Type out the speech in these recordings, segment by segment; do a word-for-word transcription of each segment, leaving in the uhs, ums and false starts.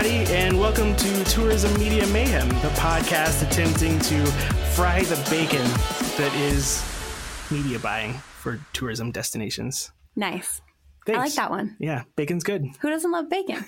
everybody, and welcome to Tourism Media Mayhem, the podcast attempting to fry the bacon that is media buying for tourism destinations. Nice. Thanks. I like that one. Yeah, bacon's good. Who doesn't love bacon?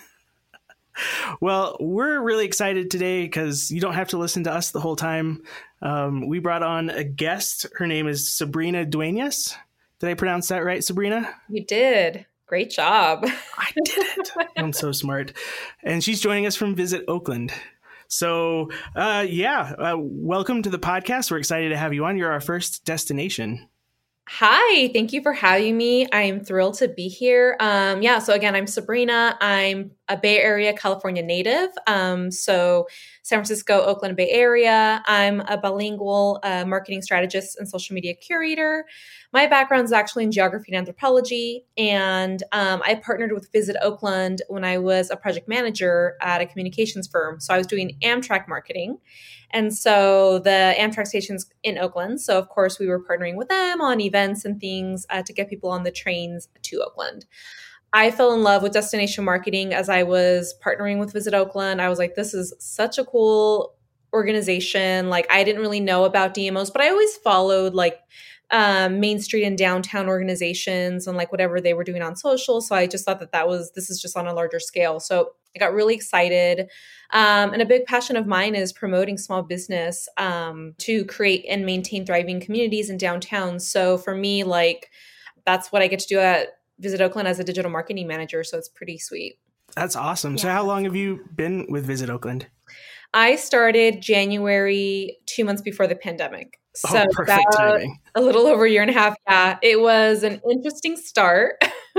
Well, we're really excited today because you don't have to listen to us the whole time. Um, we brought on a guest. Her name is Sabrina Duenas. Did I pronounce that right, Sabrina? You did. Great job. I did it. I'm so smart. And she's joining us from Visit Oakland. So, uh, yeah, uh, welcome to the podcast. We're excited to have you on. You're our first destination. Hi, thank you for having me. I'm thrilled to be here. Um, yeah, so again, I'm Sabrina. I'm a Bay Area, California native. Um, so San Francisco, Oakland, Bay Area. I'm a bilingual uh, marketing strategist and social media curator. My background is actually in geography and anthropology, and um, I partnered with Visit Oakland when I was a project manager at a communications firm. So I was doing Amtrak marketing. And so the Amtrak station's in Oakland. So of course we were partnering with them on events and things uh, to get people on the trains to Oakland. I fell in love with destination marketing as I was partnering with Visit Oakland. I was like, this is such a cool organization. Like, I didn't really know about D M Os, but I always followed like um, Main Street and downtown organizations and like whatever they were doing on social. So I just thought that that was, this is just on a larger scale. So I got really excited. Um, and a big passion of mine is promoting small business um, to create and maintain thriving communities in downtown. So for me, like, that's what I get to do at Visit Oakland as a digital marketing manager. So it's pretty sweet. That's awesome. Yeah. So how long have you been with Visit Oakland? I started January, two months before the pandemic. So oh, perfect timing. A little over a year and a half. Yeah, it was an interesting start.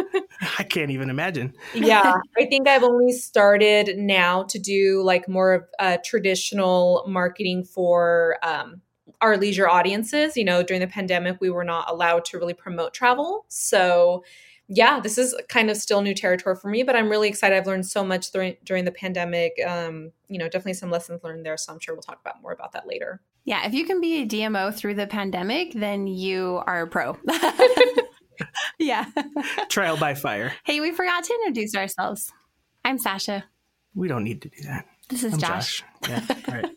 I can't even imagine. Yeah, I think I've only started now to do like more of uh, traditional marketing for um, our leisure audiences. You know, during the pandemic, we were not allowed to really promote travel. So yeah, this is kind of still new territory for me, but I'm really excited. I've learned so much during, during the pandemic. Um, you know, definitely some lessons learned there. So I'm sure we'll talk about more about that later. Yeah, if you can be a D M O through the pandemic, then you are a pro. Yeah. Trial by fire. Hey, we forgot to introduce ourselves. I'm Sasha. We don't need to do that. This is I'm Josh. Josh. Yeah, all right.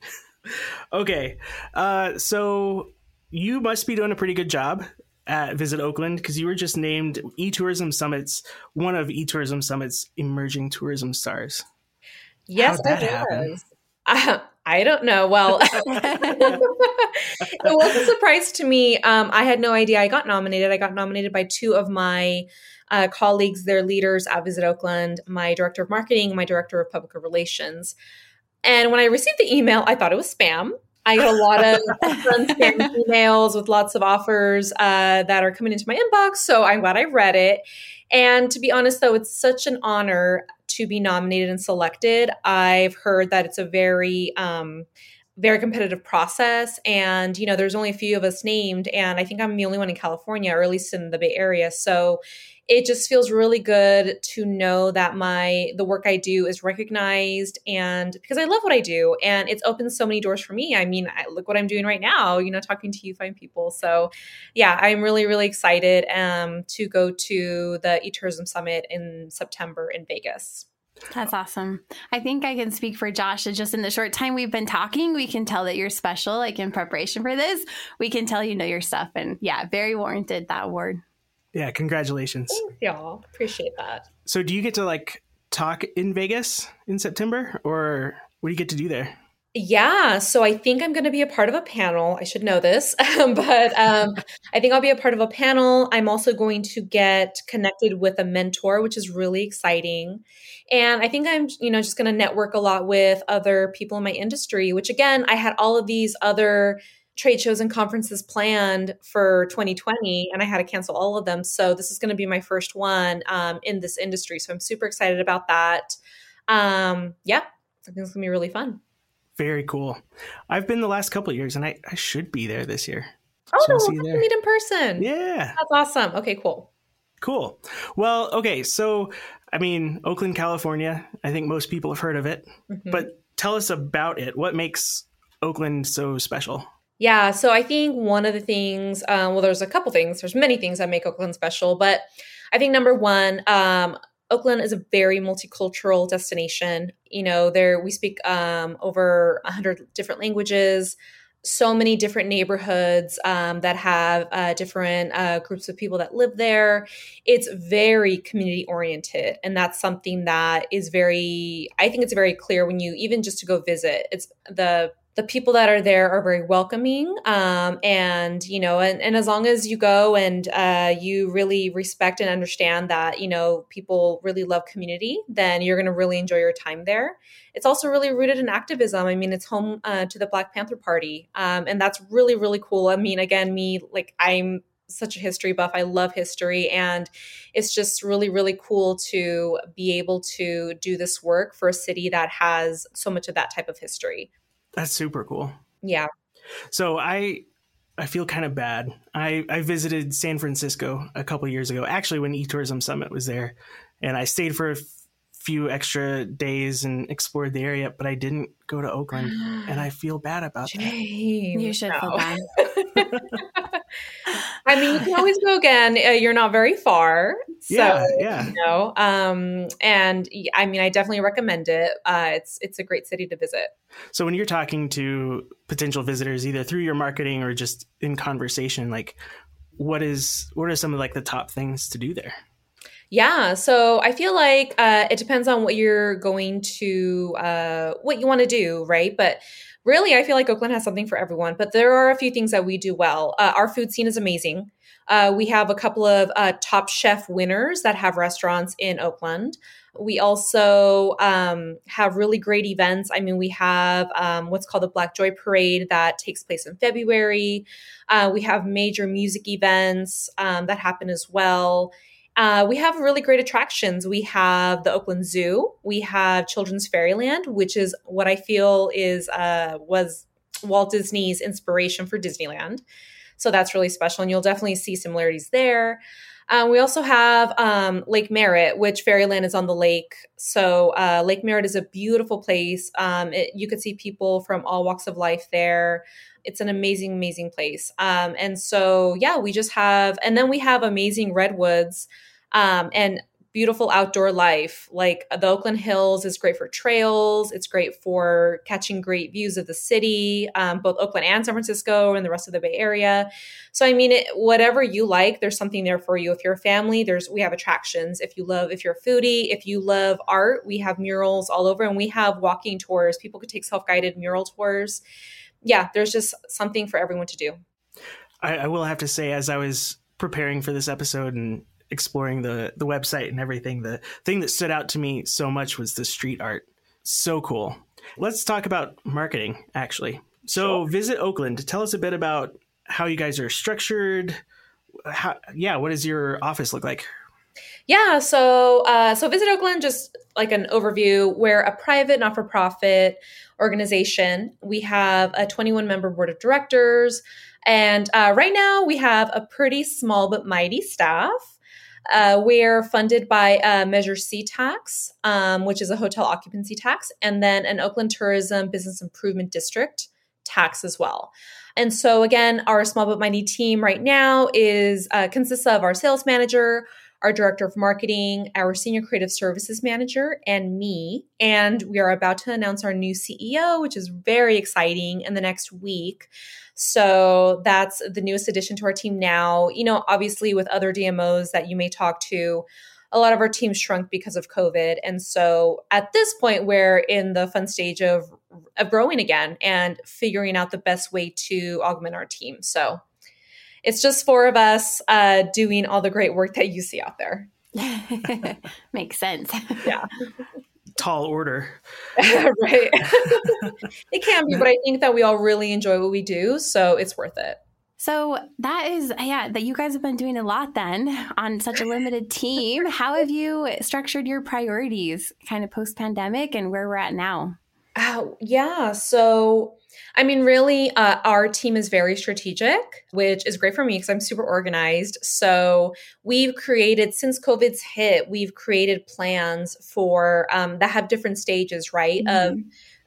Okay. Uh, so you must be doing a pretty good job at Visit Oakland because you were just named eTourism Summit's, one of eTourism Summit's emerging tourism stars. Yes, How'd that I happen? was. Uh, I don't know. Well, it was a surprise to me. Um, I had no idea I got nominated. I got nominated by two of my uh, colleagues, their leaders at Visit Oakland, my director of marketing, my director of public relations. And when I received the email, I thought it was spam. I got a lot of spam emails with lots of offers uh, that are coming into my inbox. So I'm glad I read it. And to be honest, though, it's such an honor to be nominated and selected. I've heard that it's a very, um, very competitive process. And, you know, there's only a few of us named, and I think I'm the only one in California, or at least in the Bay Area. So it just feels really good to know that my, the work I do is recognized, and because I love what I do, and it's opened so many doors for me. I mean, I, look what I'm doing right now, you know, talking to you fine people. So yeah, I'm really, really excited um, to go to the eTourism Summit in September in Vegas. That's awesome. I think I can speak for Josh. Just in the short time we've been talking, we can tell that you're special. Like, in preparation for this, we can tell you know your stuff. And yeah, very warranted, that award. Yeah, congratulations. Thanks, y'all. Appreciate that. So do you get to like talk in Vegas in September, or what do you get to do there? Yeah, so I think I'm going to be a part of a panel. I should know this, but um, I think I'll be a part of a panel. I'm also going to get connected with a mentor, which is really exciting. And I think I'm, you know, just going to network a lot with other people in my industry, which again, I had all of these other trade shows and conferences planned for twenty twenty, and I had to cancel all of them. So this is going to be my first one um, in this industry. So I'm super excited about that. Um, yeah, I think it's going to be really fun. Very cool. I've been the last couple of years, and I, I should be there this year. Oh, so no, I'll see we'll you have there. to meet in person. Yeah. That's awesome. Okay, cool. Cool. Well, okay. So, I mean, Oakland, California, I think most people have heard of it, Mm-hmm. but tell us about it. What makes Oakland so special? Yeah, so I think one of the things, um, well, there's a couple things. There's many things that make Oakland special, but I think number one, um, Oakland is a very multicultural destination. You know, there we speak um, over a hundred different languages, so many different neighborhoods um, that have uh, different uh, groups of people that live there. It's very community oriented. And that's something that is very, I think it's very clear when you, even just to go visit, it's the the people that are there are very welcoming. Um, and, you know, and, and as long as you go and uh, you really respect and understand that, you know, people really love community, then you're going to really enjoy your time there. It's also really rooted in activism. I mean, it's home uh, to the Black Panther Party. Um, and that's really, really cool. I mean, again, me, like I'm such a history buff. I love history. And it's just really, really cool to be able to do this work for a city that has so much of that type of history. That's super cool. Yeah. So I I feel kind of bad. I, I visited San Francisco a couple years ago, actually when eTourism Summit was there. And I stayed for a f- few extra days and explored the area, but I didn't go to Oakland. And I feel bad about James, You should no. feel bad. I mean, you can always go again. Uh, you're not very far. So, yeah, yeah. You know, um, and I mean, I definitely recommend it. Uh, it's it's a great city to visit. So when you're talking to potential visitors, either through your marketing or just in conversation, like what is what are some of like the top things to do there? Yeah, so I feel like uh, it depends on what you're going to, uh, what you want to do, right? But really, I feel like Oakland has something for everyone. But there are a few things that we do well. Uh, our food scene is amazing. Uh, we have a couple of uh, Top Chef winners that have restaurants in Oakland. We also um, have really great events. I mean, we have um, what's called the Black Joy Parade that takes place in February. Uh, we have major music events um, that happen as well. Uh, we have really great attractions. We have the Oakland Zoo. We have Children's Fairyland, which is what I feel is uh, was Walt Disney's inspiration for Disneyland. So that's really special, and you'll definitely see similarities there. Um, we also have um, Lake Merritt, which Fairyland is on the lake. So uh, Lake Merritt is a beautiful place. Um, it, you could see people from all walks of life there. It's an amazing, amazing place. Um, and so, yeah, we just have, and then we have amazing redwoods um, and beautiful outdoor life. Like the Oakland Hills is great for trails. It's great for catching great views of the city, um, both Oakland and San Francisco and the rest of the Bay Area. So, I mean, it, whatever you like, there's something there for you. If you're a family, there's we have attractions. If you love, if you're a foodie, if you love art, we have murals all over, and we have walking tours. People could take self-guided mural tours. Yeah, there's just something for everyone to do. I, I will have to say, as I was preparing for this episode and exploring the, the website and everything, the thing that stood out to me so much was the street art. So cool. Let's talk about marketing, actually. So sure. Visit Oakland. Tell us a bit about how you guys are structured. How, yeah, what does your office look like? Yeah, so uh, so Visit Oakland, just like an overview, we're a private, not-for-profit organization. We have a twenty-one member board of directors. And uh, right now we have a pretty small but mighty staff. Uh, we're funded by uh, Measure C tax, um, which is a hotel occupancy tax, and then an Oakland Tourism Business Improvement District tax as well. And so again, our small but mighty team right now is uh, consists of our sales manager, our director of marketing, our senior creative services manager, and me. And we are about to announce our new C E O, which is very exciting, in the next week. So that's the newest addition to our team now. You know, obviously with other D M Os that you may talk to, a lot of our teams shrunk because of COVID. And so at this point, we're in the fun stage of, of growing again and figuring out the best way to augment our team. So it's just four of us uh, doing all the great work that you see out there. Makes sense. Yeah. Tall order. Right. It can be, but I think that we all really enjoy what we do, so it's worth it. So that is, yeah, that you guys have been doing a lot then on such a limited team. How have you structured your priorities kind of post-pandemic and where we're at now? Oh, yeah. So, I mean, really, uh, our team is very strategic, which is great for me because I'm super organized. So we've created, since COVID's hit, we've created plans for um, that have different stages, right? Mm-hmm. Of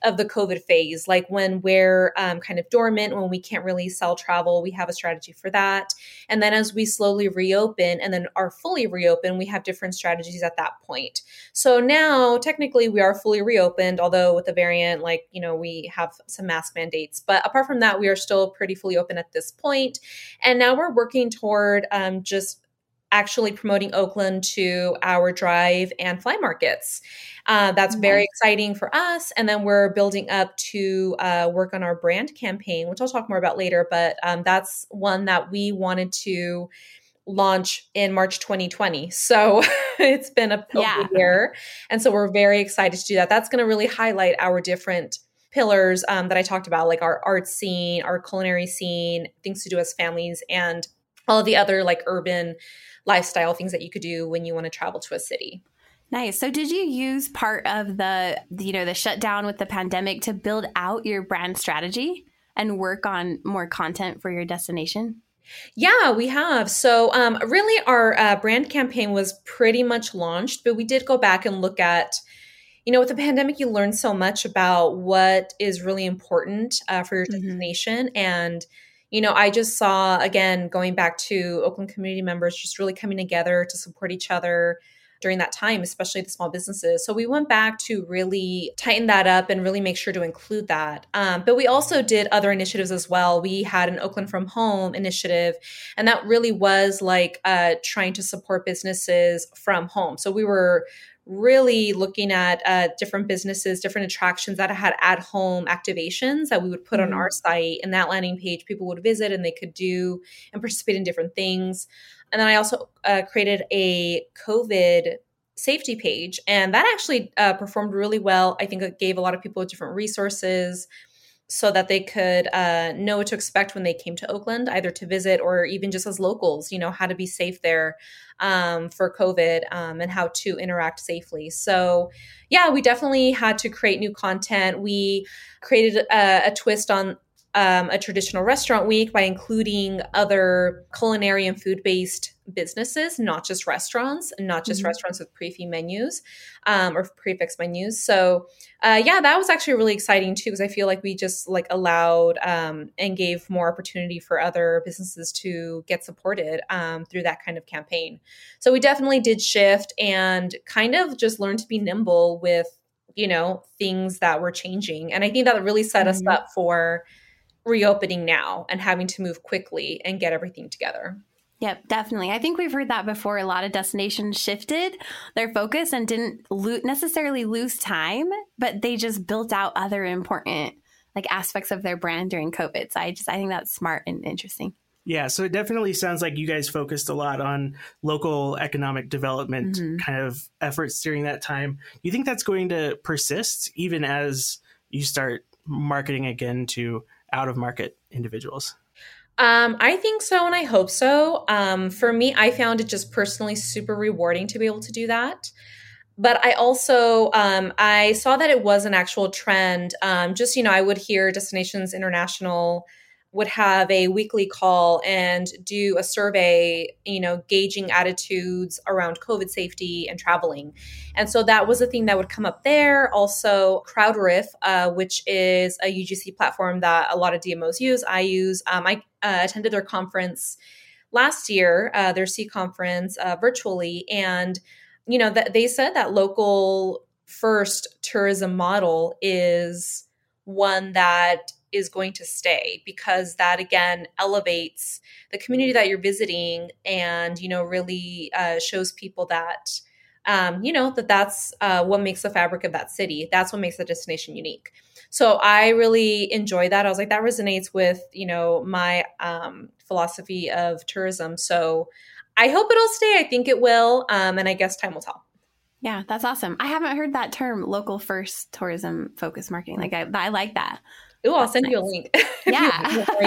of the COVID phase, like when we're um, kind of dormant, when we can't really sell travel, we have a strategy for that. And then as we slowly reopen and then are fully reopened, we have different strategies at that point. So now technically we are fully reopened, although with the variant, like, you know, we have some mask mandates. But apart from that, we are still pretty fully open at this point. And now we're working toward um, just actually promoting Oakland to our drive and fly markets. Uh, that's very Nice. exciting for us. And then we're building up to uh, work on our brand campaign, which I'll talk more about later. But um, that's one that we wanted to launch in March twenty twenty. So it's been a, Yeah. a year. And so we're very excited to do that. That's going to really highlight our different pillars um, that I talked about, like our art scene, our culinary scene, things to do as families, and all of the other like urban lifestyle things that you could do when you want to travel to a city. Nice. So did you use part of the, you know, the shutdown with the pandemic to build out your brand strategy and work on more content for your destination? Yeah, we have. So um, really our uh, brand campaign was pretty much launched, but we did go back and look at, you know, with the pandemic, you learn so much about what is really important uh, for your Mhm. destination. And you know, I just saw, again, going back to Oakland community members just really coming together to support each other during that time, especially the small businesses. So we went back to really tighten that up and really make sure to include that. Um, but we also did other initiatives as well. We had an Oakland from Home initiative, and that really was like uh, trying to support businesses from home. So we were really looking at uh, different businesses, different attractions that had at-home activations that we would put Mhm. on our site. And that landing page, people would visit and they could do and participate in different things. And then I also uh, created a COVID safety page. And that actually uh, performed really well. I think it gave a lot of people different resources so that they could uh, know what to expect when they came to Oakland, either to visit or even just as locals, you know, how to be safe there um, for COVID um, and how to interact safely. So yeah, we definitely had to create new content. We created a, a twist on um, a traditional restaurant week by including other culinary and food-based businesses, not just restaurants, not just Mhm. restaurants with pre-fee menus um, or prefix menus. So uh, yeah, that was actually really exciting too, because I feel like we just like allowed um, and gave more opportunity for other businesses to get supported um, through that kind of campaign. So we definitely did shift and kind of just learn to be nimble with, you know, things that were changing. And I think that really set us Mhm. up for reopening now and having to move quickly and get everything together. Yep, definitely. I think we've heard that before. A lot of destinations shifted their focus and didn't lo- necessarily lose time, but they just built out other important like aspects of their brand during COVID. So I just I think that's smart and interesting. Yeah, so it definitely sounds like you guys focused a lot on local economic development Mhm. kind of efforts during that time. Do you think that's going to persist even as you start marketing again to out of market individuals? Um, I think so, and I hope so. Um, for me, I found it just personally super rewarding to be able to do that. But I also um, I saw that it was an actual trend. Um, just you know, I would hear Destinations International would have a weekly call and do a survey, you know, gauging attitudes around COVID safety and traveling. And so that was a thing that would come up there. Also, CrowdRiff, uh, which is a U G C platform that a lot of D M Os use. I use. Um, I uh, attended their conference last year, uh, their C conference uh, virtually, and you know that they said that local first tourism model is one that is going to stay because that again elevates the community that you're visiting and you know really uh, shows people that um, you know that that's uh, what makes the fabric of that city. That's what makes the destination unique. So I really enjoy that. I was like, that resonates with you know my um, philosophy of tourism. So I hope it'll stay. I think it will. Um, and I guess time will tell. Yeah, that's awesome. I haven't heard that term, local first tourism focused marketing. Like I, I like that. Ooh, I'll That's send you a nice. link. Yeah.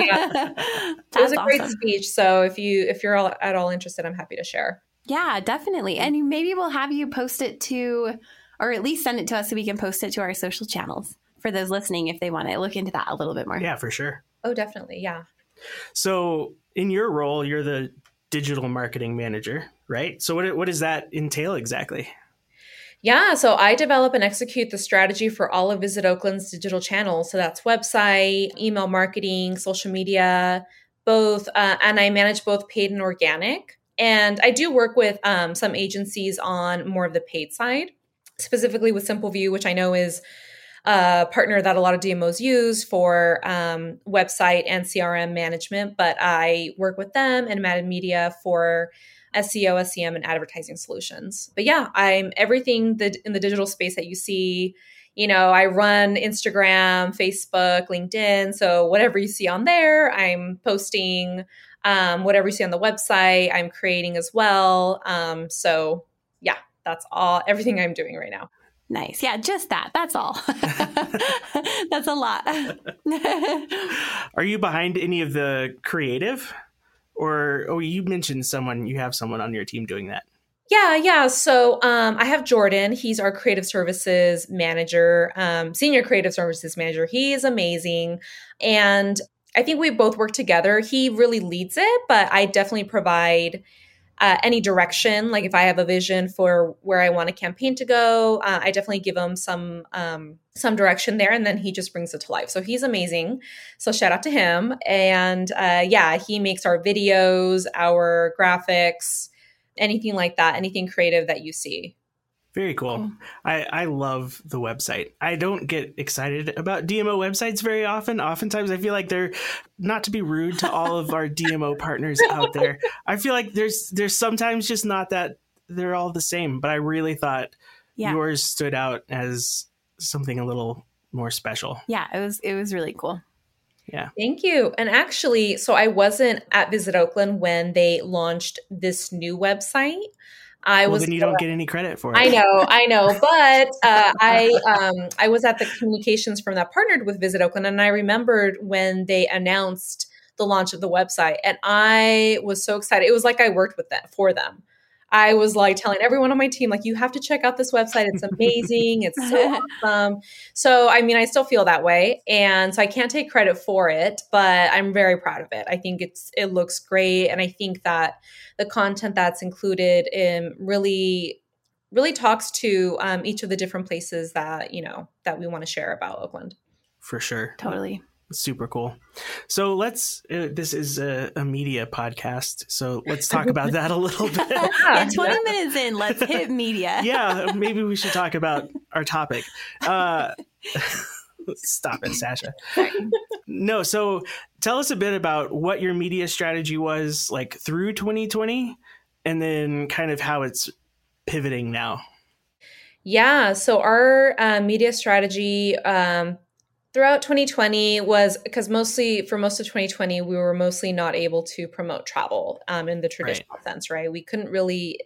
It was That's a great awesome. speech. So if you if you're all, at all interested, I'm happy to share. Yeah, definitely. And maybe we'll have you post it to, or at least send it to us so we can post it to our social channels for those listening if they want to look into that a little bit more. Yeah, for sure. Oh, definitely. Yeah. So in your role, you're the digital marketing manager, right? So what what does that entail exactly? Yeah, so I develop and execute the strategy for all of Visit Oakland's digital channels. So that's website, email marketing, social media, both, uh, and I manage both paid and organic. And I do work with um, some agencies on more of the paid side, specifically with SimpleView, which I know is a partner that a lot of D M Os use for um, website and C R M management. But I work with them and Mad Media for S E O, S E M, and advertising solutions. But yeah, I'm everything that in the digital space that you see. You know, I run Instagram, Facebook, LinkedIn. So whatever you see on there, I'm posting. Um, whatever you see on the website, I'm creating as well. Um, so yeah, that's all, everything I'm doing right now. Nice. Yeah, just that. That's all. That's a lot. Are you behind any of the creative? Or, oh, you mentioned someone, you have someone on your team doing that. Yeah, yeah. So um, I have Jordan. He's our creative services manager, um, senior creative services manager. He is amazing. And I think we both work together. He really leads it, but I definitely provide uh, any direction. Like if I have a vision for where I want a campaign to go, uh, I definitely give him some um, some direction there, and then he just brings it to life. So he's amazing. So shout out to him. And uh, yeah, he makes our videos, our graphics, anything like that, anything creative that you see. Very cool. I, I love the website. I don't get excited about D M O websites very often. Oftentimes I feel like they're, not to be rude to all of our D M O partners out there, I feel like there's there's sometimes just not that they're all the same. But I really thought yeah. yours stood out as something a little more special. Yeah, it was it was really cool. Yeah. Thank you. And actually, so I wasn't at Visit Oakland when they launched this new website. I well, was. Then you don't get any credit for it. I know, I know, but uh, I um, I was at the communications firm that partnered with Visit Oakland, and I remembered when they announced the launch of the website, and I was so excited. It was like I worked with them for them. I was like telling everyone on my team, like, you have to check out this website. It's amazing. It's so awesome. So, I mean, I still feel that way. And so I can't take credit for it, but I'm very proud of it. I think it's, it looks great. And I think that the content that's included in really, really talks to um, each of the different places that, you know, that we want to share about Oakland. For sure. Totally. Super cool. So let's, uh, this is a, a media podcast. So let's talk about that a little bit. Yeah, twenty minutes in, let's hit media. Yeah, maybe we should talk about our topic. Uh, stop it, Sasha. No, so tell us a bit about what your media strategy was like through twenty twenty and then kind of how it's pivoting now. Yeah, so our uh, media strategy um, throughout twenty twenty was because mostly for most of twenty twenty, we were mostly not able to promote travel um, in the traditional right. sense, right? We couldn't really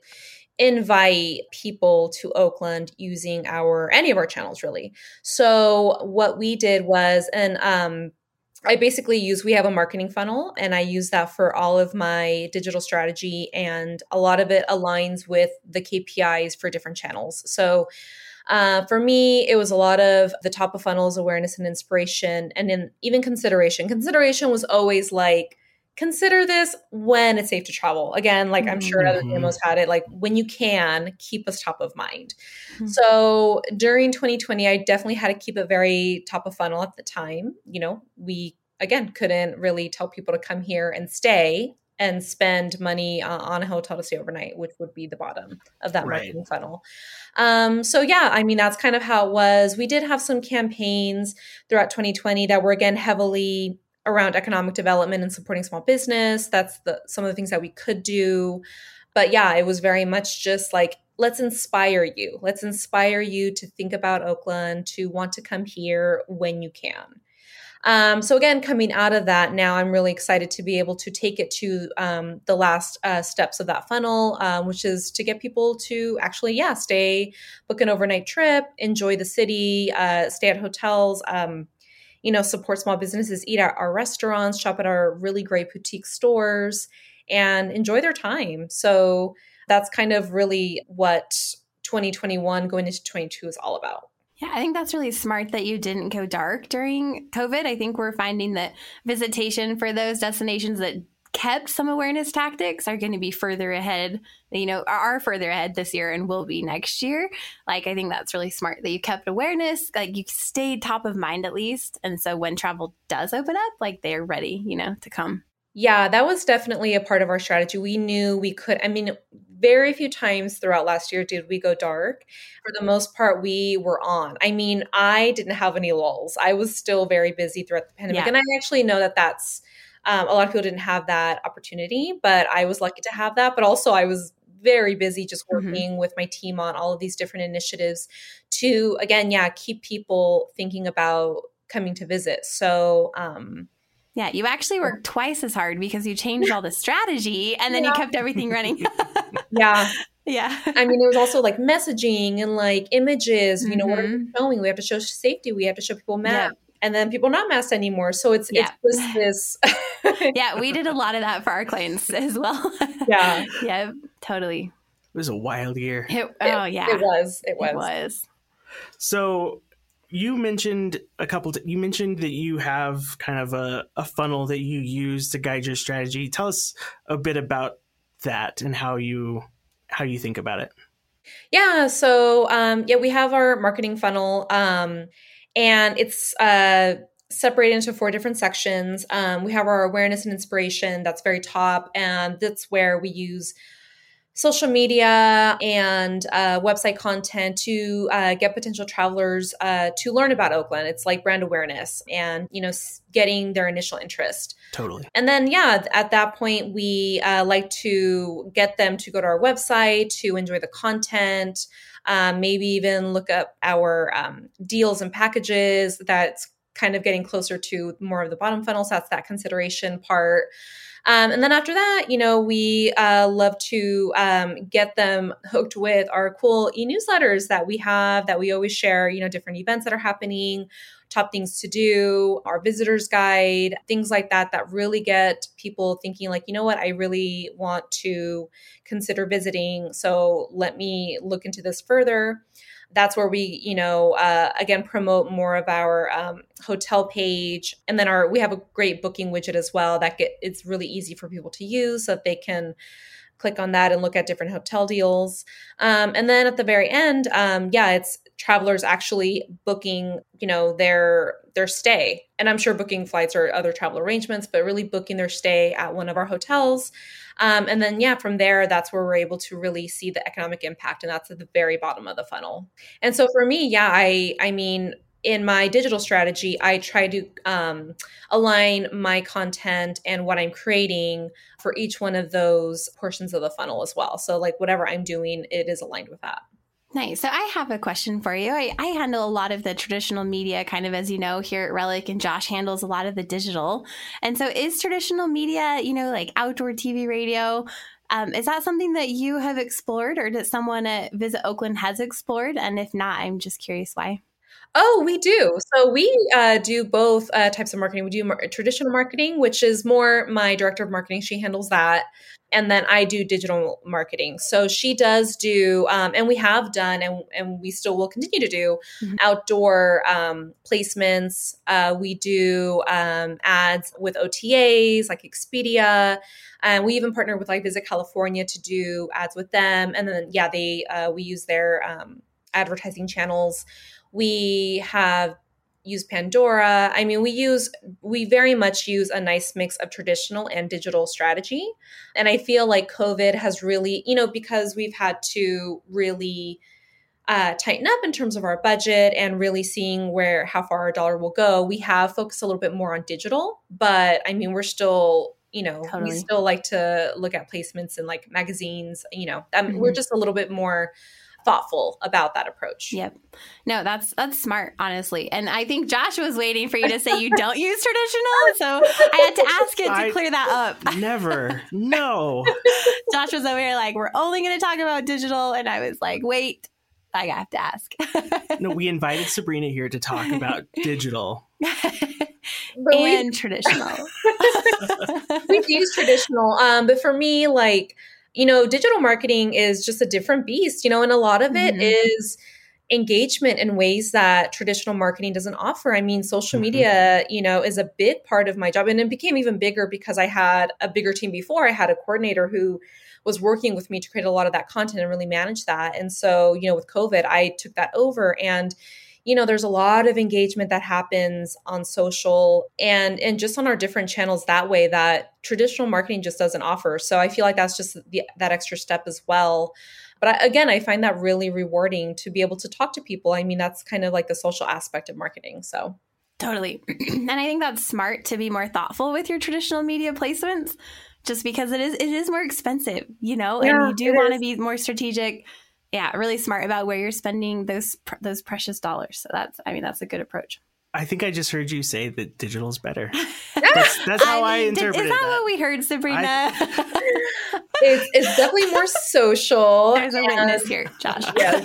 invite people to Oakland using our any of our channels, really. So what we did was, and um, I basically use, we have a marketing funnel, and I use that for all of my digital strategy, and a lot of it aligns with the K P Is for different channels. So Uh, for me, it was a lot of the top of funnels, awareness and inspiration, and then even consideration. Consideration was always like, consider this when it's safe to travel. Again, like I'm sure other D M Os had it, like when you can, keep us top of mind. Mm-hmm. So during twenty twenty, I definitely had to keep it very top of funnel at the time. You know, we, again, couldn't really tell people to come here and stay and spend money uh, on a hotel to stay overnight, which would be the bottom of that right. marketing funnel. Um, so yeah, I mean, that's kind of how it was. We did have some campaigns throughout twenty twenty that were, again, heavily around economic development and supporting small business. That's the some of the things that we could do. But yeah, it was very much just like, let's inspire you. Let's inspire you to think about Oakland, to want to come here when you can. Um, so again, coming out of that, now I'm really excited to be able to take it to um, the last uh, steps of that funnel, um, which is to get people to actually, yeah, stay, book an overnight trip, enjoy the city, uh, stay at hotels, um, you know, support small businesses, eat at our restaurants, shop at our really great boutique stores, and enjoy their time. So that's kind of really what twenty twenty-one going into twenty-two is all about. Yeah, I think that's really smart that you didn't go dark during COVID. I think we're finding that visitation for those destinations that kept some awareness tactics are going to be further ahead, you know, are further ahead this year and will be next year. Like, I think that's really smart that you kept awareness, like you stayed top of mind at least. And so when travel does open up, like they're ready, you know, to come. Yeah, that was definitely a part of our strategy. We knew we could, I mean, very few times throughout last year did we go dark. For the most part, we were on. I mean, I didn't have any lulls. I was still very busy throughout the pandemic. Yeah. And I actually know that that's, um, a lot of people didn't have that opportunity, but I was lucky to have that. But also I was very busy just working mm-hmm. with my team on all of these different initiatives to, again, yeah, keep people thinking about coming to visit. So, um, yeah, you actually worked twice as hard because you changed all the strategy and then yeah. you kept everything running. yeah. Yeah. I mean, there was also like messaging and like images, mm-hmm. you know, what are we showing? We have to show safety. We have to show people masked. Yep. And then people not masked anymore. So it's, yeah. it's just this. yeah, we did a lot of that for our clients as well. yeah. Yeah, totally. It was a wild year. It, oh, yeah. It was. It was. It was. So you mentioned a couple, t- you mentioned that you have kind of a, a funnel that you use to guide your strategy. Tell us a bit about that and how you, how you think about it. Yeah. So, um, yeah, we have our marketing funnel, um, and it's, uh, separated into four different sections. Um, we have our awareness and inspiration. That's very top. And that's where we use social media and uh, website content to uh, get potential travelers uh, to learn about Oakland. It's like brand awareness and, you know, getting their initial interest. Totally. And then, yeah, at that point, we uh, like to get them to go to our website to enjoy the content, um, maybe even look up our um, deals and packages. That's kind of getting closer to more of the bottom funnel. So that's that consideration part. Um, and then after that, you know, we uh, love to um, get them hooked with our cool e-newsletters that we have, that we always share, you know, different events that are happening, top things to do, our visitors guide, things like that, that really get people thinking like, you know what, I really want to consider visiting. So let me look into this further. That's where we, you know, uh, again, promote more of our um, hotel page. And then our we have a great booking widget as well that get it's really easy for people to use so that they can click on that and look at different hotel deals. Um, and then at the very end, um, yeah, it's travelers actually booking, you know, their their stay. And I'm sure booking flights or other travel arrangements, but really booking their stay at one of our hotels. Um, and then, yeah, from there, that's where we're able to really see the economic impact. And that's at the very bottom of the funnel. And so for me, yeah, I, I mean, in my digital strategy, I try to um, align my content and what I'm creating for each one of those portions of the funnel as well. So like whatever I'm doing, it is aligned with that. Nice. So I have a question for you. I, I handle a lot of the traditional media, kind of, as you know, here at Relic, and Josh handles a lot of the digital. And so is traditional media, you know, like outdoor T V, radio, um, is that something that you have explored, or that someone at Visit Oakland has explored? And if not, I'm just curious why. Oh, we do. So we uh, do both uh, types of marketing. We do mar- traditional marketing, which is more my director of marketing. She handles that. And then I do digital marketing. So she does do, um, and we have done, and, and we still will continue to do mm-hmm. outdoor um, placements. Uh, we do um, ads with O T As like Expedia. And we even partner with like Visit California to do ads with them. And then, yeah, they uh, we use their um, advertising channels. We have used Pandora. I mean, we use, we very much use a nice mix of traditional and digital strategy. And I feel like COVID has really, you know, because we've had to really uh, tighten up in terms of our budget and really seeing where, how far our dollar will go, we have focused a little bit more on digital. But I mean, we're still, you know, totally. We still like to look at placements in like magazines, you know, I mean, mm-hmm. we're just a little bit more thoughtful about that approach. Yep. No, that's that's smart, honestly. And I think Josh was waiting for you to say you don't use traditional, so I had to ask it to I, clear that up. Never. No. Josh was over here like, we're only going to talk about digital, and I was like, wait, I have to ask. No, we invited Sabrina here to talk about digital. and we, traditional. We've used traditional, um, but for me, like, you know, digital marketing is just a different beast, you know, and a lot of it mm-hmm. is engagement in ways that traditional marketing doesn't offer. I mean, social Mm-hmm. media, you know, is a big part of my job, and it became even bigger because I had a bigger team before. I had a coordinator who was working with me to create a lot of that content and really manage that. And so, you know, with COVID, I took that over, and you know, there's a lot of engagement that happens on social and and just on our different channels that way that traditional marketing just doesn't offer. So I feel like that's just the, that extra step as well. But I, again, I find that really rewarding to be able to talk to people. I mean, that's kind of like the social aspect of marketing. So Totally. And I think that's smart to be more thoughtful with your traditional media placements, just because it is it is more expensive, you know, Yeah, and you do it want to is. be more strategic. Yeah, really smart about where you're spending those pr- those precious dollars. So that's, I mean, that's a good approach. I think I just heard you say that digital is better. That's, that's how I, mean, did- interpreted Is that, that. what we heard, Sabrina? it's, it's definitely more social. There's a and- witness here, Josh. Yes.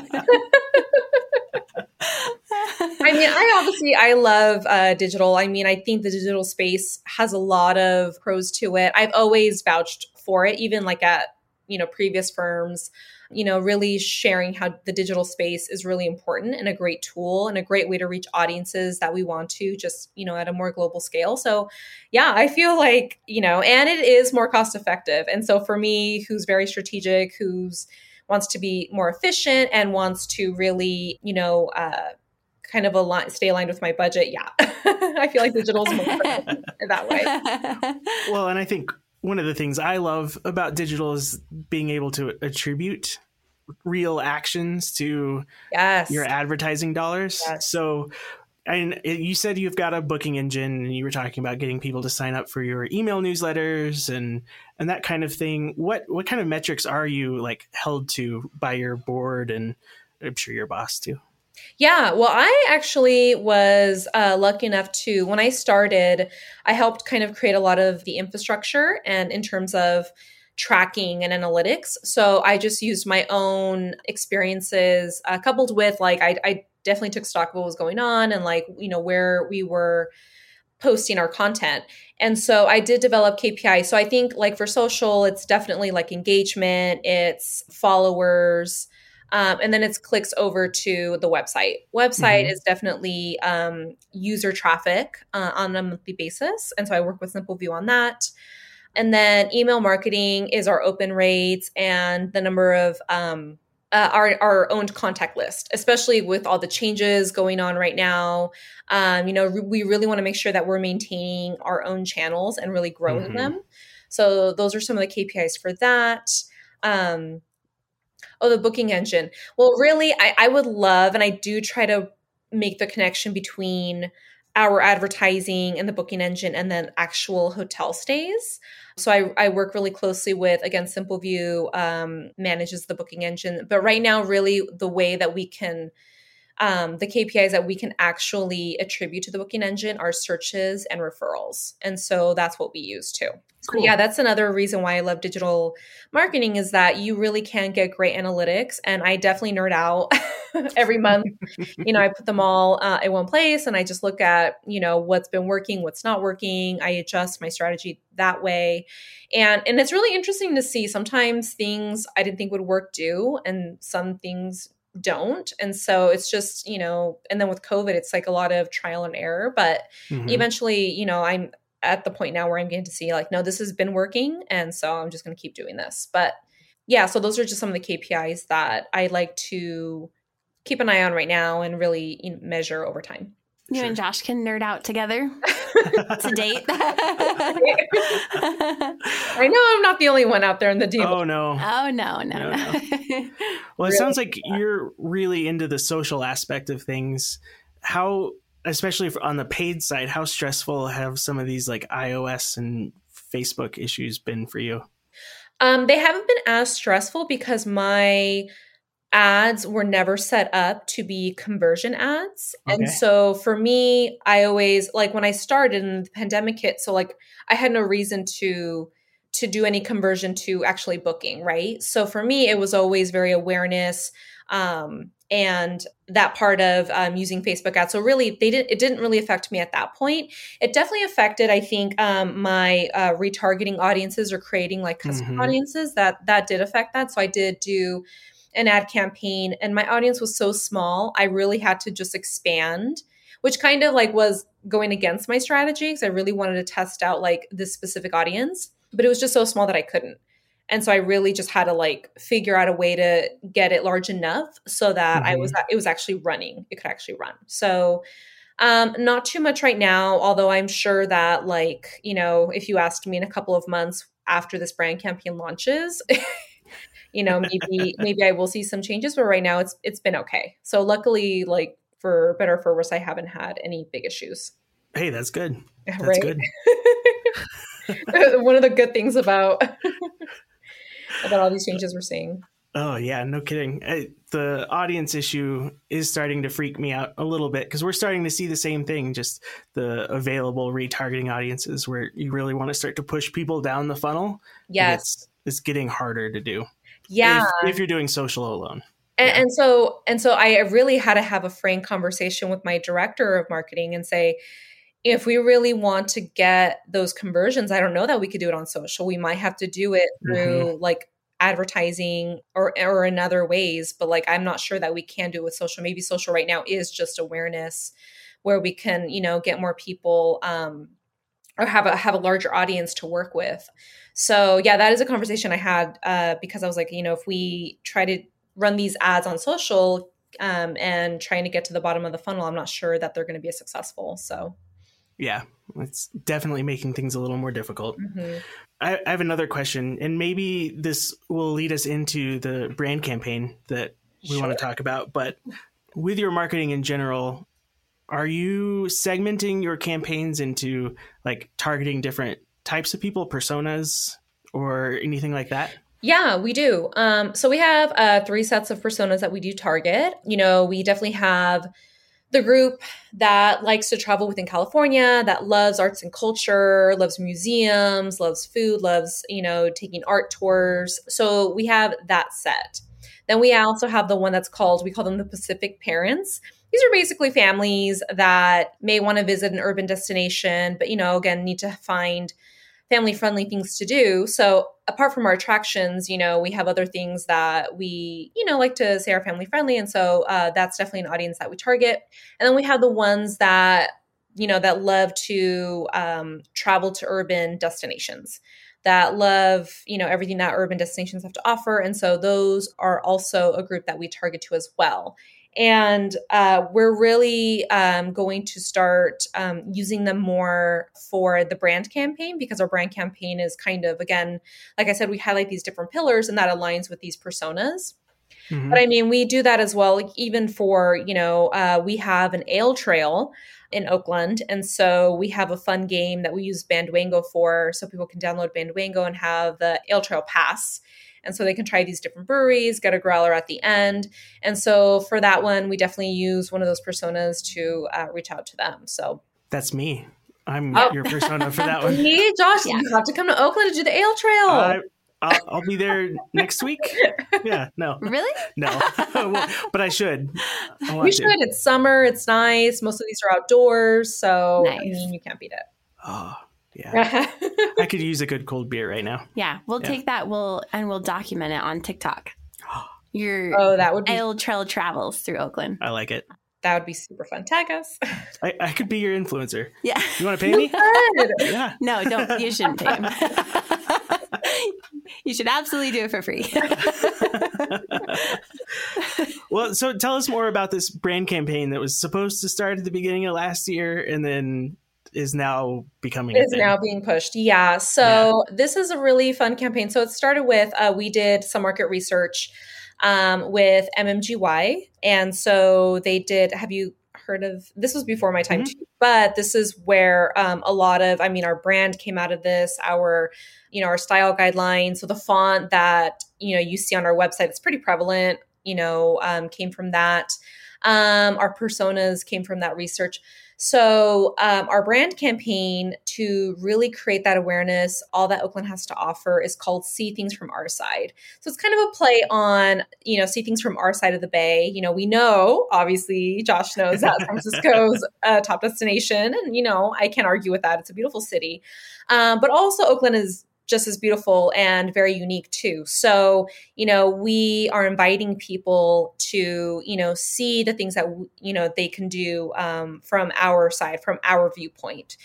I mean, I obviously, I love uh, digital. I mean, I think the digital space has a lot of pros to it. I've always vouched for it, even like at, you know, previous firms, you know, really sharing how the digital space is really important and a great tool and a great way to reach audiences that we want to, just, you know, at a more global scale. So yeah, I feel like, you know, and it is more cost effective. And so for me, who's very strategic, who's wants to be more efficient and wants to really, you know, uh, kind of align, stay aligned with my budget. Yeah. I feel like digital is more effective that way. Well, and I think one of the things I love about digital is being able to attribute real actions to Yes. your advertising dollars. Yes. So, and you said you've got a booking engine, and you were talking about getting people to sign up for your email newsletters and and that kind of thing. What what kind of metrics are you like held to by your board, and I'm sure your boss too? Yeah, well, I actually was uh, lucky enough to, when I started, I helped kind of create a lot of the infrastructure and in terms of tracking and analytics. So I just used my own experiences uh, coupled with like, I, I definitely took stock of what was going on and like, you know, where we were posting our content. And so I did develop K P I. So I think like for social, it's definitely like engagement, it's followers, Um, and then it's clicks over to the website. Website Mhm. is definitely um, user traffic uh, on a monthly basis. And so I work with Simple View on that. And then email marketing is our open rates and the number of um, uh, our, our owned contact list, especially with all the changes going on right now. Um, you know, re- we really want to make sure that we're maintaining our own channels and really growing Mhm. them. So those are some of the K P Is for that. Um, Oh, the booking engine. Well, really, I, I would love, and I do try to make the connection between our advertising and the booking engine and then actual hotel stays. So I, I work really closely with, again, Simple View um, manages the booking engine. But right now, really, the way that we can, um, the K P Is that we can actually attribute to the booking engine are searches and referrals. And so that's what we use too. So Cool. yeah, that's another reason why I love digital marketing is that you really can get great analytics. And I definitely nerd out every month. You know, I put them all uh, in one place and I just look at, you know, what's been working, what's not working. I adjust my strategy that way. And, and it's really interesting to see sometimes things I didn't think would work do, and some things don't. And so it's just, you know, and then with COVID, it's like a lot of trial and error, but Mhm. eventually, you know, I'm at the point now where I'm getting to see like, no, this has been working. And so I'm just going to keep doing this. But yeah, so those are just some of the K P Is that I like to keep an eye on right now and really, you know, measure over time. You Sure. and Josh can nerd out together to date. I know I'm not the only one out there in the team. Oh no. Oh, no, no, No, no. Well, it Really? sounds like you're really into the social aspect of things. How, especially for- on the paid side, how stressful have some of these like iOS and Facebook issues been for you? Um, they haven't been as stressful because my ads were never set up to be conversion ads. Okay. And so for me, I always, like when I started and the pandemic hit, so like I had no reason to to do any conversion to actually booking, right? So for me, it was always very awareness um, and that part of um, using Facebook ads. So really, they didn't. It didn't really affect me at that point. It definitely affected, I think, um, my uh, retargeting audiences or creating like custom Mhm. audiences. That that did affect that. So I did do an ad campaign and my audience was so small, I really had to just expand, which kind of like was going against my strategy because I really wanted to test out like this specific audience, but it was just so small that I couldn't. And so I really just had to like figure out a way to get it large enough so that mm-hmm. I was, it was actually running. It could actually run. So um, not too much right now, although I'm sure that like, you know, if you asked me in a couple of months after this brand campaign launches, you know, maybe, maybe I will see some changes, but right now it's, it's been okay. So luckily, like for better or for worse, I haven't had any big issues. Hey, that's good. That's right? good. One of the good things about about all these changes we're seeing. Oh yeah, no kidding. I, the audience issue is starting to freak me out a little bit because we're starting to see the same thing, just the available retargeting audiences where you really want to start to push people down the funnel. Yes. It's, it's getting harder to do. Yeah. If, if you're doing social alone. And, yeah. and so, and so I really had to have a frank conversation with my director of marketing and say, if we really want to get those conversions, I don't know that we could do it on social. We might have to do it through mm-hmm. like advertising or or in other ways, but like I'm not sure that we can do it with social. Maybe social right now is just awareness where we can, you know, get more people um, or have a have a larger audience to work with. So yeah, that is a conversation I had uh, because I was like, you know, if we try to run these ads on social um, and trying to get to the bottom of the funnel, I'm not sure that they're going to be as successful. So. Yeah, it's definitely making things a little more difficult. Mm-hmm. I, I have another question, and maybe this will lead us into the brand campaign that we sure. want to talk about. But with your marketing in general, are you segmenting your campaigns into like targeting different types of people, personas, or anything like that? Yeah, we do. Um, so we have uh, three sets of personas that we do target. You know, we definitely have the group that likes to travel within California, that loves arts and culture, loves museums, loves food, loves, you know, taking art tours. So we have that set. Then we also have the one that's called, we call them the Pacific Parents. These are basically families that may want to visit an urban destination, but, you know, again, need to find family-friendly things to do. So apart from our attractions, you know, we have other things that we, you know, like to say are family-friendly. And so uh, that's definitely an audience that we target. And then we have the ones that, you know, that love to um, travel to urban destinations, that love, you know, everything that urban destinations have to offer. And so those are also a group that we target to as well. And uh, we're really um, going to start um, using them more for the brand campaign because our brand campaign is kind of, again, like I said, we highlight these different pillars and that aligns with these personas. Mm-hmm. But I mean, we do that as well, like even for, you know, uh, we have an ale trail in Oakland. And so we have a fun game that we use Bandwango for so people can download Bandwango and have the ale trail pass. And so they can try these different breweries, get a growler at the end. And so for that one, we definitely use one of those personas to uh, reach out to them. So that's me. I'm oh. your persona for that one. Me, Josh, yeah. You have to come to Oakland to do the ale trail. Uh, I'll, I'll be there next week. Yeah, no. Really? No. Well, but I should. I want you should. To. It's summer. It's nice. Most of these are outdoors. So, nice. I mean, you can't beat it. Oh, yeah. I could use a good cold beer right now. Yeah, we'll yeah. take that. We'll and we'll document it on TikTok. Your oh, that would be ale trail travels through Oakland. I like it. That would be super fun. Tag us. I, I could be your influencer. Yeah. You want to pay me? Yeah. No, don't. You shouldn't pay him. You should absolutely do it for free. Well, so tell us more about this brand campaign that was supposed to start at the beginning of last year and then is now becoming is now being pushed. Yeah. So yeah. This is a really fun campaign. So it started with, uh, we did some market research um, with M M G Y. And so they did, have you heard of, this was before my time mm-hmm. too, but this is where um, a lot of, I mean, our brand came out of this, our, you know, our style guidelines. So the font that, you know, you see on our website, it's pretty prevalent, you know, um, came from that. Um, our personas came from that research. So um, our brand campaign to really create that awareness, all that Oakland has to offer is called See Things From Our Side. So it's kind of a play on, you know, see things from our side of the bay. You know, we know, obviously, Josh knows that San Francisco's a top destination. And, you know, I can't argue with that. It's a beautiful city. Um, but also Oakland is just as beautiful and very unique too. So, you know, we are inviting people to, you know, see the things that, you know, they can do um, from our side, from our viewpoint.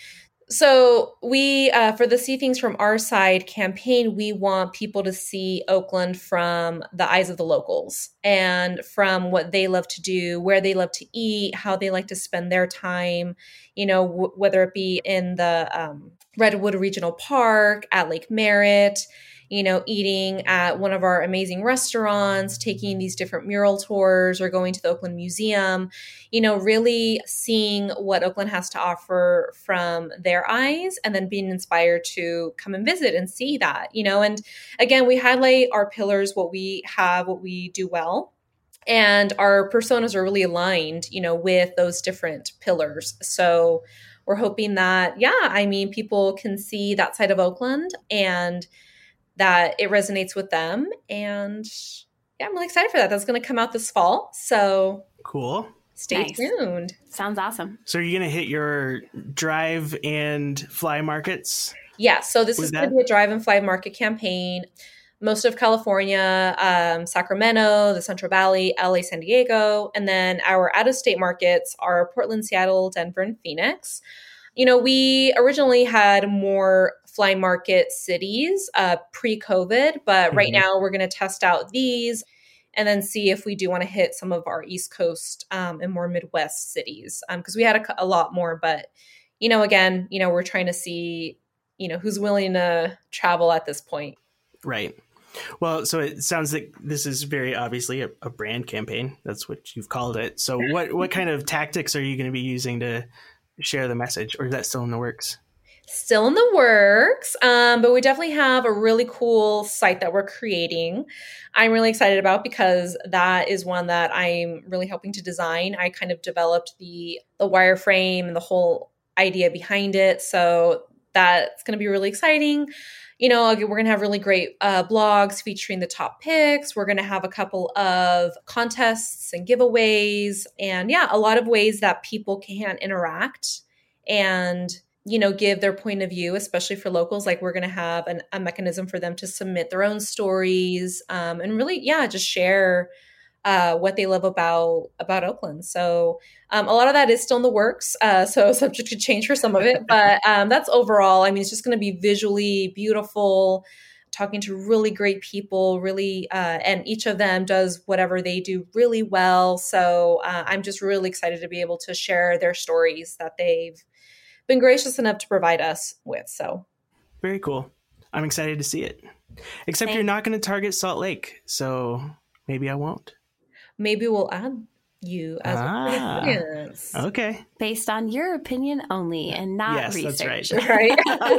So we, uh, for the See Things From Our Side campaign, we want people to see Oakland from the eyes of the locals and from what they love to do, where they love to eat, how they like to spend their time, you know, w- whether it be in the um, Redwood Regional Park, at Lake Merritt, you know, eating at one of our amazing restaurants, taking these different mural tours, or going to the Oakland Museum, you know, really seeing what Oakland has to offer from their eyes, and then being inspired to come and visit and see that, you know. And again, we highlight our pillars, what we have, what we do well. And our personas are really aligned, you know, with those different pillars. So we're hoping that, yeah, I mean, people can see that side of Oakland and that it resonates with them. And yeah, I'm really excited for that. That's going to come out this fall. So cool. Stay Nice. tuned. Sounds awesome. So are you going to hit your drive and fly markets? Yeah. So this Was is going to that- be a drive and fly market campaign. Most of California, um, Sacramento, the Central Valley, L A, San Diego. And then our out-of-state markets are Portland, Seattle, Denver, and Phoenix. You know, we originally had more fly market cities uh, pre-COVID, but mm-hmm. right now we're going to test out these and then see if we do want to hit some of our East Coast um, and more Midwest cities. Because um, we had a, a lot more, but, you know, again, you know, we're trying to see, you know, who's willing to travel at this point. Right. Well, so it sounds like this is very obviously a, a brand campaign. That's what you've called it. So what, what kind of tactics are you going to be using to share the message, or is that still in the works? Still in the works, um, but we definitely have a really cool site that we're creating. I'm really excited about because that is one that I'm really helping to design. I kind of developed the the wireframe and the whole idea behind it, so that's going to be really exciting. You know, we're going to have really great uh, blogs featuring the top picks. We're going to have a couple of contests and giveaways, and yeah, a lot of ways that people can interact and, you know, give their point of view, especially for locals. Like, we're going to have an, a mechanism for them to submit their own stories um, and really, yeah, just share uh, what they love about about Oakland. So um, a lot of that is still in the works, uh, so subject to change for some of it. But um, that's overall, I mean, it's just going to be visually beautiful, talking to really great people, really, uh, and each of them does whatever they do really well. So uh, I'm just really excited to be able to share their stories that they've been gracious enough to provide us with. So very cool. I'm excited to see it. Except Thanks. You're not going to target Salt Lake, so maybe I won't. Maybe we'll add you as ah, a audience. Okay. Based on your opinion only and not yes, research. That's right.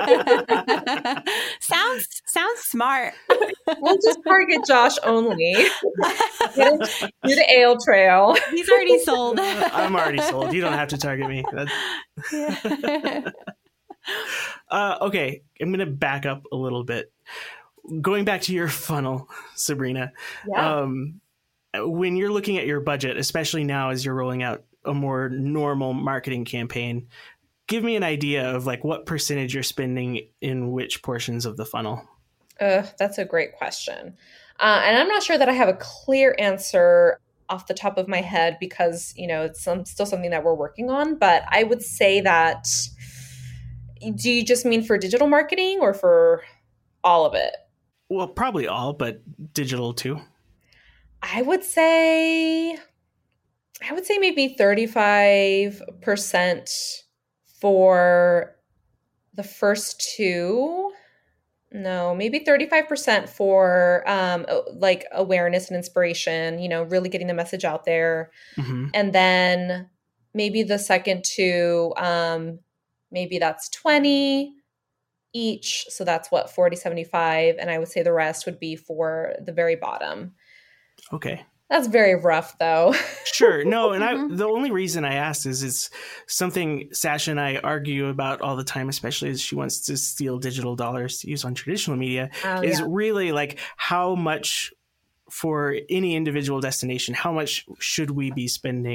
right? sounds sounds smart. We'll just target Josh only. Do the ale trail. He's already sold. I'm already sold. You don't have to target me. Yeah. uh, okay, I'm going to back up a little bit. Going back to your funnel, Sabrina. Yeah. Um, when you're looking at your budget, especially now as you're rolling out a more normal marketing campaign, give me an idea of like what percentage you're spending in which portions of the funnel. Uh, that's a great question. Uh, and I'm not sure that I have a clear answer off the top of my head because, you know, it's some, still something that we're working on. But I would say that, do you just mean for digital marketing or for all of it? Well, probably all, but digital too. I would say, I would say maybe thirty-five percent for the first two. No, maybe thirty-five percent for um, like awareness and inspiration, you know, really getting the message out there. Mm-hmm. And then maybe the second two, um, maybe that's twenty each. So that's what, forty, seventy-five. And I would say the rest would be for the very bottom. Okay. That's very rough, though. Sure. No, and I the only reason I asked is it's something Sasha and I argue about all the time, especially as she wants to steal digital dollars to use on traditional media, oh, is yeah. really like how much for any individual destination, how much should we be spending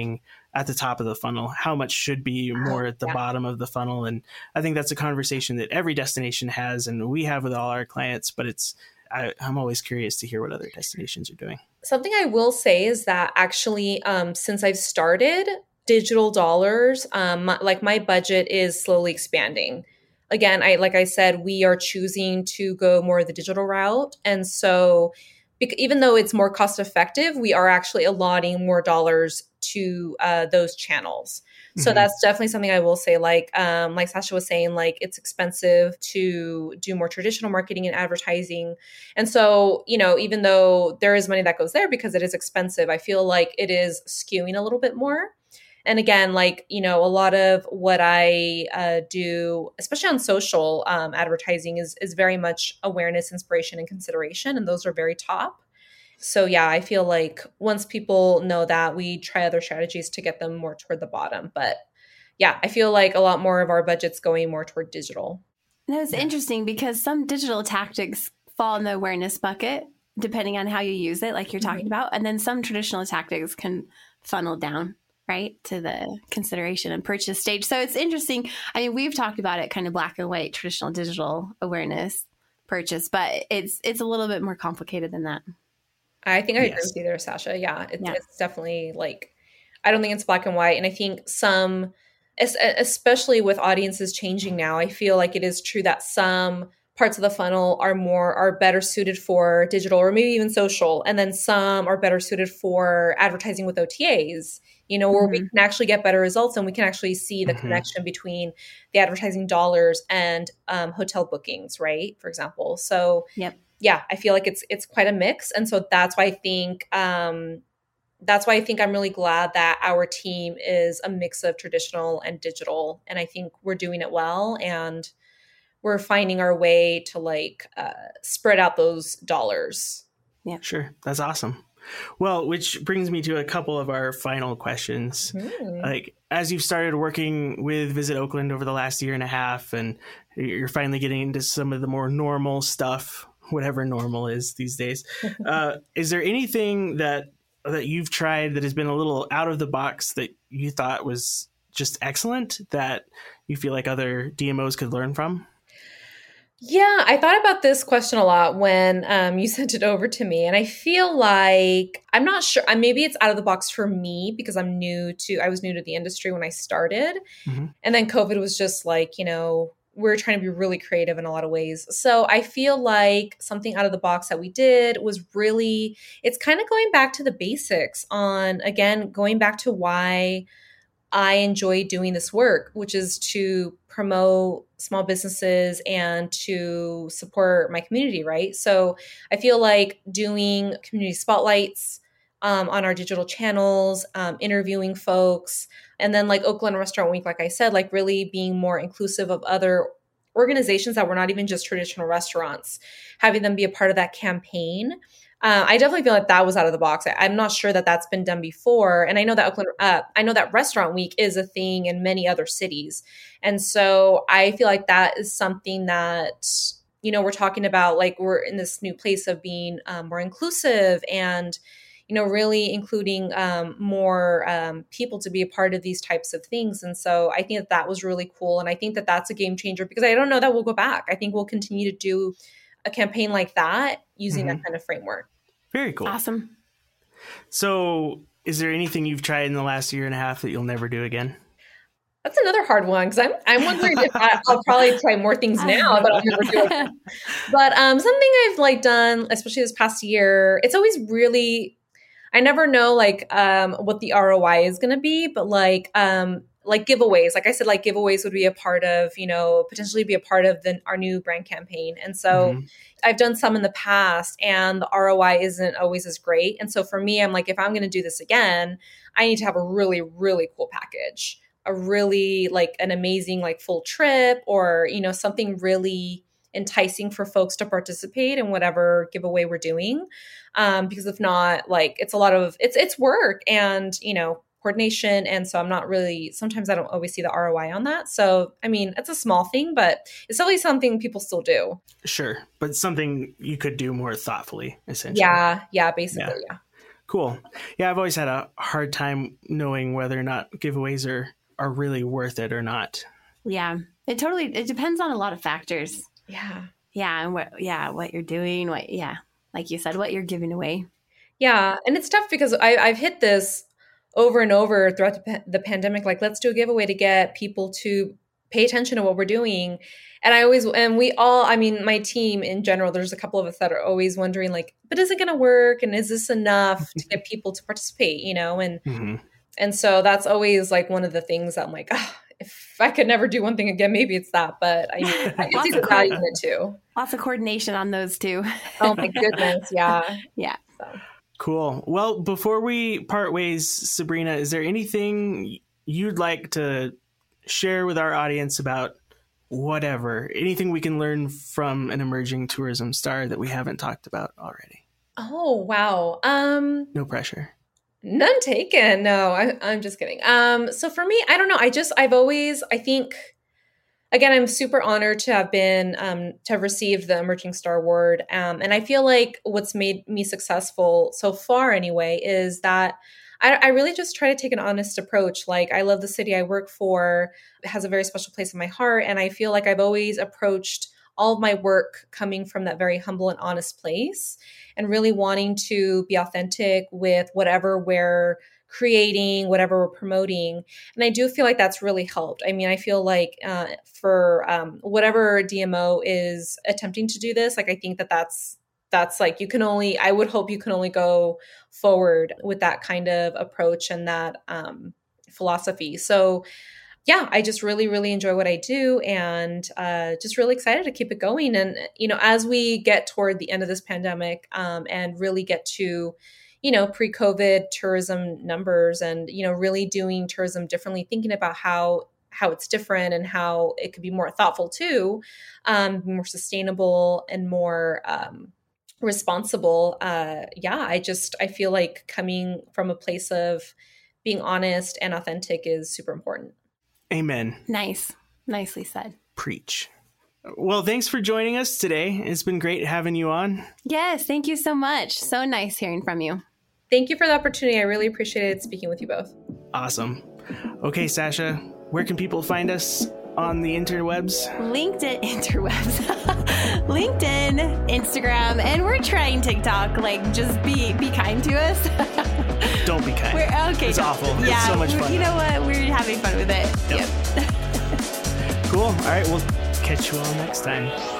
at the top of the funnel, how much should be more at the yeah. bottom of the funnel. And I think that's a conversation that every destination has and we have with all our clients, but it's, I, I'm always curious to hear what other destinations are doing. Something I will say is that actually, um, since I've started digital dollars, um, my, like my budget is slowly expanding. Again, I like I said, we are choosing to go more the digital route. And so bec- even though it's more cost effective, we are actually allotting more dollars to uh, those channels. So mm-hmm. that's definitely something I will say, like, um, like Sasha was saying, like it's expensive to do more traditional marketing and advertising. And so, you know, even though there is money that goes there because it is expensive, I feel like it is skewing a little bit more. And again, like, you know, a lot of what I uh, do, especially on social um, advertising is, is very much awareness, inspiration, and consideration. And those are very top. So yeah, I feel like once people know that, we try other strategies to get them more toward the bottom. But yeah, I feel like a lot more of our budget's going more toward digital. That was interesting because some digital tactics fall in the awareness bucket, depending on how you use it, like you're talking mm-hmm. about. And then some traditional tactics can funnel down, right, to the consideration and purchase stage. So it's interesting. I mean, we've talked about it kind of black and white, traditional, digital awareness purchase, but it's it's a little bit more complicated than that. I think I agree yes. with you there, Sasha. Yeah, it's, yeah. it's definitely like, I don't think it's black and white. And I think some, especially with audiences changing now, I feel like it is true that some parts of the funnel are more, are better suited for digital or maybe even social. And then some are better suited for advertising with O T As, you know, where mm-hmm. we can actually get better results and we can actually see the mm-hmm. connection between the advertising dollars and um, hotel bookings, right? For example. So yep. yeah, I feel like it's it's quite a mix. And so that's why I think um, that's why I think I'm really glad that our team is a mix of traditional and digital. And I think we're doing it well. And we're finding our way to like uh, spread out those dollars. Yeah, sure. That's awesome. Well, which brings me to a couple of our final questions. Mm. Like, as you've started working with Visit Oakland over the last year and a half, and you're finally getting into some of the more normal stuff, whatever normal is these days, uh, is there anything that that you've tried that has been a little out of the box that you thought was just excellent that you feel like other D M Os could learn from? Yeah, I thought about this question a lot when um, you sent it over to me. And I feel like, I'm not sure, maybe it's out of the box for me because I'm new to, I was new to the industry when I started. Mm-hmm. And then COVID was just like, you know, we're trying to be really creative in a lot of ways. So I feel like something out of the box that we did was really, it's kind of going back to the basics on, again, going back to why I enjoy doing this work, which is to promote small businesses and to support my community, right? So I feel like doing community spotlights um, on our digital channels, um, interviewing folks, and then like Oakland Restaurant Week, like I said, like really being more inclusive of other organizations that were not even just traditional restaurants, having them be a part of that campaign. Uh, I definitely feel like that was out of the box. I, I'm not sure that that's been done before. And I know that Oakland, uh, I know that Restaurant Week is a thing in many other cities. And so I feel like that is something that, you know, we're talking about, like we're in this new place of being um, more inclusive and, you know, really including um, more um, people to be a part of these types of things. And so I think that that was really cool. And I think that that's a game changer because I don't know that we'll go back. I think we'll continue to do a campaign like that using mm-hmm. that kind of framework. Very cool. Awesome. So is there anything you've tried in the last year and a half that you'll never do again? That's another hard one because I'm I'm wondering if I, I'll probably try more things now that I'll never do again. But um, something I've like done, especially this past year, it's always really, I never know like um, what the R O I is going to be, but like um, like giveaways, like I said, like giveaways would be a part of, you know, potentially be a part of the, our new brand campaign. And so mm-hmm. I've done some in the past and the R O I isn't always as great. And so for me, I'm like, if I'm going to do this again, I need to have a really, really cool package, a really like an amazing, like full trip or, you know, something really enticing for folks to participate in whatever giveaway we're doing. Um, because if not, like it's a lot of, it's, it's work and, you know, coordination. And so I'm not really, sometimes I don't always see the R O I on that. So, I mean, it's a small thing, but it's always something people still do. Sure. But something you could do more thoughtfully, essentially. Yeah. Yeah. Basically. Yeah. yeah. Cool. Yeah, I've always had a hard time knowing whether or not giveaways are, are really worth it or not. Yeah, it totally, it depends on a lot of factors. Yeah. Yeah. And what, yeah, what you're doing, what, yeah, like you said, what you're giving away. Yeah. And it's tough because I, I've hit this over and over throughout the, pa- the pandemic. Like, let's do a giveaway to get people to pay attention to what we're doing. And I always, and we all, I mean, my team in general, there's a couple of us that are always wondering, like, but is it going to work? And is this enough to get people to participate, you know? And, mm-hmm. and so that's always like one of the things that I'm like, oh, if I could never do one thing again, maybe it's that. But I mean, I see the value in it too. Lots of coordination on those too. Oh my goodness. Yeah. Yeah. So. Cool. Well, before we part ways, Sabrina, is there anything you'd like to share with our audience about whatever, anything we can learn from an emerging tourism star that we haven't talked about already? Oh, wow. Um, no pressure. None taken. No, I, I'm just kidding. Um, so for me, I don't know. I just, I've always, I think, again, I'm super honored to have been, um, to have received the Emerging Star Award. Um, and I feel like what's made me successful so far anyway, is that I, I really just try to take an honest approach. Like, I love the city I work for. It has a very special place in my heart. And I feel like I've always approached all of my work coming from that very humble and honest place, and really wanting to be authentic with whatever we're creating, whatever we're promoting. And I do feel like that's really helped. I mean, I feel like uh, for um, whatever D M O is attempting to do this, like, I think that that's, that's like, you can only, I would hope you can only go forward with that kind of approach and that um, philosophy. So yeah, I just really, really enjoy what I do, and uh, just really excited to keep it going. And, you know, as we get toward the end of this pandemic um, and really get to, you know, pre-COVID tourism numbers, and, you know, really doing tourism differently, thinking about how how it's different and how it could be more thoughtful too, um, more sustainable and more um, responsible. Uh, yeah, I just, I feel like coming from a place of being honest and authentic is super important. Amen. Nice. Nicely said. Preach. Well, thanks for joining us today. It's been great having you on. Yes, thank you so much. So nice hearing from you. Thank you for the opportunity. I really appreciated speaking with you both. Awesome. Okay, Sasha, where can people find us on the interwebs? LinkedIn, interwebs, LinkedIn, Instagram, and we're trying TikTok. Like, just be be kind to us. Don't be kind. We're, okay, it's awful. Yeah, it's so much fun. You know what? We're having fun with it. Yep. Yep. Cool. All right. We'll catch you all next time.